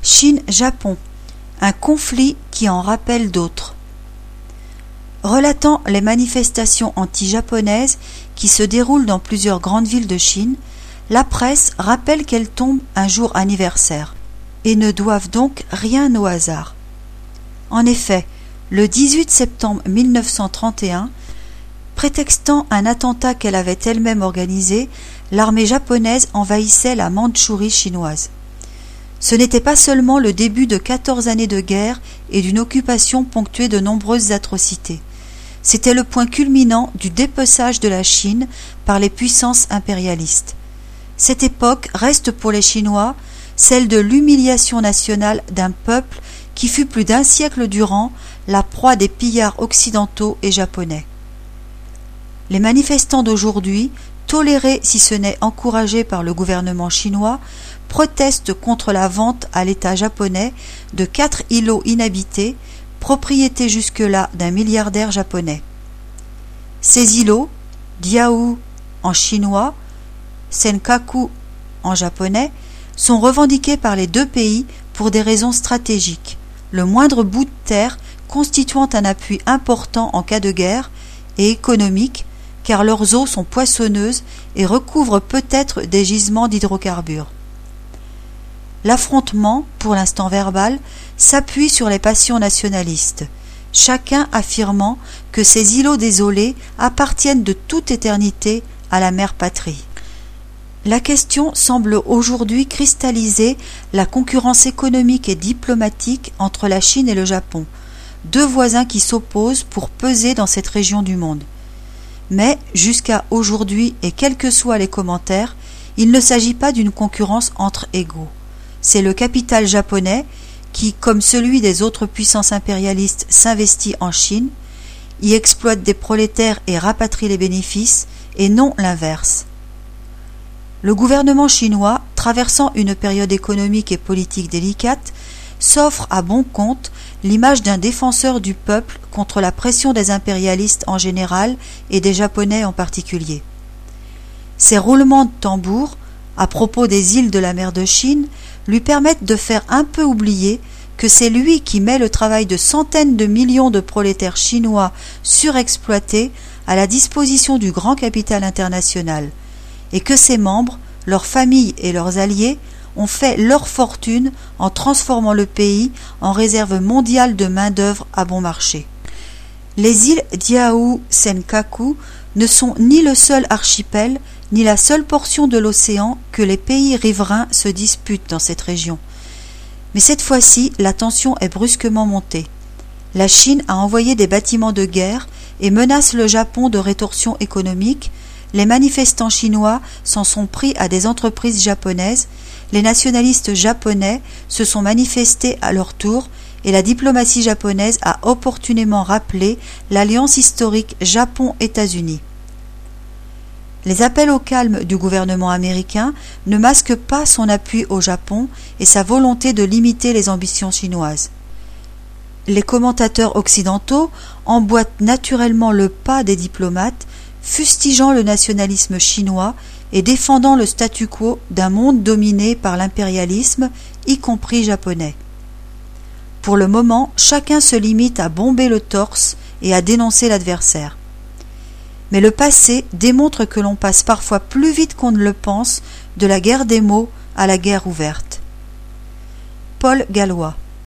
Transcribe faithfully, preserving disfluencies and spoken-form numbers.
Chine-Japon, un conflit qui en rappelle d'autres. Relatant les manifestations anti-japonaises qui se déroulent dans plusieurs grandes villes de Chine, la presse rappelle qu'elles tombent un jour anniversaire et ne doivent donc rien au hasard. En effet, le dix-huit septembre mille neuf cent trente et un, prétextant un attentat qu'elle avait elle-même organisé, l'armée japonaise envahissait la Mandchourie chinoise. Ce n'était pas seulement le début de quatorze années de guerre et d'une occupation ponctuée de nombreuses atrocités. C'était le point culminant du dépeçage de la Chine par les puissances impérialistes. Cette époque reste pour les Chinois celle de l'humiliation nationale d'un peuple qui fut plus d'un siècle durant la proie des pillards occidentaux et japonais. Les manifestants d'aujourd'hui, tolérés si ce n'est encouragés par le gouvernement chinois, protestent contre la vente à l'État japonais de quatre îlots inhabités, propriété jusque-là d'un milliardaire japonais. Ces îlots, Diaoyu en chinois, Senkaku en japonais, sont revendiqués par les deux pays pour des raisons stratégiques, le moindre bout de terre constituant un appui important en cas de guerre, et économique, car leurs eaux sont poissonneuses et recouvrent peut-être des gisements d'hydrocarbures. L'affrontement, pour l'instant verbal, s'appuie sur les passions nationalistes, chacun affirmant que ces îlots désolés appartiennent de toute éternité à la mère patrie. La question semble aujourd'hui cristalliser la concurrence économique et diplomatique entre la Chine et le Japon, deux voisins qui s'opposent pour peser dans cette région du monde. Mais, jusqu'à aujourd'hui, et quels que soient les commentaires, il ne s'agit pas d'une concurrence entre égaux. C'est le capital japonais qui, comme celui des autres puissances impérialistes, s'investit en Chine, y exploite des prolétaires et rapatrie les bénéfices, et non l'inverse. Le gouvernement chinois, traversant une période économique et politique délicate, s'offre à bon compte l'image d'un défenseur du peuple contre la pression des impérialistes en général et des Japonais en particulier. Ces roulements de tambour, à propos des îles de la mer de Chine, lui permettent de faire un peu oublier que c'est lui qui met le travail de centaines de millions de prolétaires chinois surexploités à la disposition du grand capital international, et que ses membres, leurs familles et leurs alliés ont fait leur fortune en transformant le pays en réserve mondiale de main-d'œuvre à bon marché. Les îles Diaoyu Senkaku ne sont ni le seul archipel, ni la seule portion de l'océan que les pays riverains se disputent dans cette région. Mais cette fois-ci, la tension est brusquement montée. La Chine a envoyé des bâtiments de guerre et menace le Japon de rétorsion économique. Les manifestants chinois s'en sont pris à des entreprises japonaises, les nationalistes japonais se sont manifestés à leur tour et la diplomatie japonaise a opportunément rappelé l'alliance historique Japon-États-Unis. Les appels au calme du gouvernement américain ne masquent pas son appui au Japon et sa volonté de limiter les ambitions chinoises. Les commentateurs occidentaux emboîtent naturellement le pas des diplomates, fustigeant le nationalisme chinois et défendant le statu quo d'un monde dominé par l'impérialisme, y compris japonais. Pour le moment, chacun se limite à bomber le torse et à dénoncer l'adversaire. Mais le passé démontre que l'on passe parfois plus vite qu'on ne le pense de la guerre des mots à la guerre ouverte. Paul Gallois.